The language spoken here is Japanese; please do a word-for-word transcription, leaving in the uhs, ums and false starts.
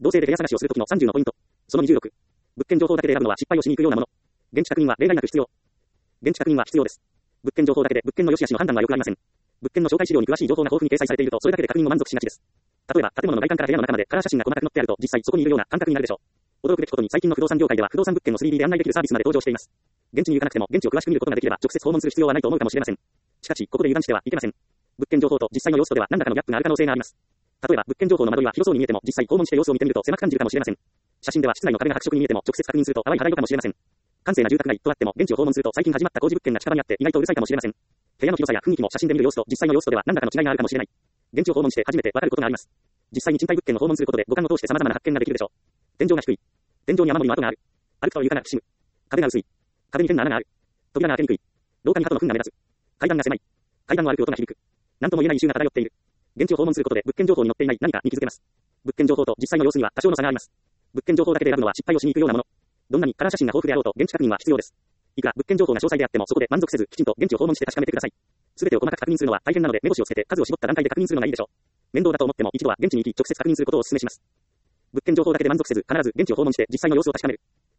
同性で部屋探しをするときのさんじゅうのポイント。そのにじゅうろく。物件情報だけで選ぶのは失敗をしに行くようなもの。現地確認は例外なく必要。現地確認は必要です。物件情報だけで物件の良し悪しの判断はよくありません。物件の紹介資料に詳しい情報が豊富に掲載されていると、それだけで確認も満足しがちです。例えば、建物の外観から部屋の中までカラー写真が細かく載ってあると、実際そこにいるような感覚になるでしょう。驚くべきことに最近の不動産業界では不動産物件の スリーディー で案内できるサービスまで登場しています。現地に行かなくても現地を詳しく見ることができれば直接訪問する必要はないと思うかもしれません。しかし、ここで油断してはいけません。物件情報と実際の様子とでは何らかのギャップがある可能性があります。例えば、物件情報の間取りは広そうに見えても実際訪問して様子を見てみると狭く感じるかもしれません。写真では室内の壁が白色に見えても直接確認すると淡い肌色かもしれません。閑静な住宅街とあっても現地を訪問すると最近始まった工事物件が近場にあって意外とうるさいかもしれません。部屋の広さや雰囲気も写真で見る様子と実際の様子とでは何らかの違いがあるかもしれない。現地を訪問して初めてわかることがあります。実際に賃貸物件を訪問することで五感を通して様々な発見ができるでしょう。天井が低い。天井に雨漏りの跡がある。歩くと床がきしむ。壁が薄い。壁に変な穴がある。扉が開けにくい。廊下に鳩の糞が目立つ。階段が狭い。階段を歩く音が響く。何とも言えない異臭が漂っている。現地を訪問することで物件情報に載っていない何かに気づけます。物件情報と実際の様子には多少の差があります。物件情報だけで選ぶのは失敗をしに行くようなもの。どんなにカラー写真が豊富であろうと現地確認は必要です。いくら物件情報が詳細であってもそこで満足せずきちんと現地を訪問して確かめてください。すべてを細かく確認するのは大変なので目星をつけて数を絞った段階で確認するのがいいでしょう。面倒だと思っても一度は現地に行き直接確認することをお勧めします。物件情報だけで満足せず必ず現地を訪問して実際の様子を確かめる。